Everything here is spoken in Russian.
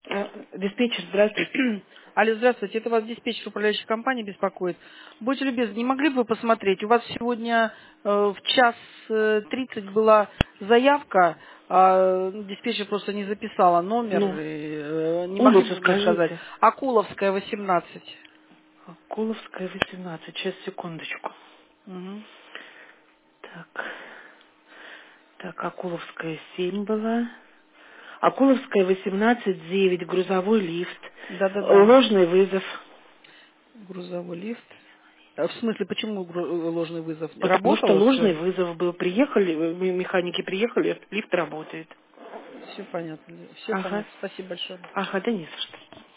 Диспетчер, здравствуйте. Алло, здравствуйте, это вас диспетчер управляющей компании беспокоит. Будьте любезны, не могли бы вы посмотреть? У вас сегодня в час 30 была заявка, диспетчер просто не записала номер, Ну, не могли улицу бы вы мне сказать? скажите. Акуловская, 18. Куловская, 18. Сейчас, секундочку. Угу. Так. Так, Акуловская 7 была. Акуловская 18, 9, грузовой лифт. Да-да-да, Ложный вызов. грузовой лифт. В смысле, почему ложный вызов? Не Потому что работало ложный все? вызов был. Приехали, механики приехали, лифт работает. Все понятно, все Ага. понятно. Спасибо большое. Ага, да не за что.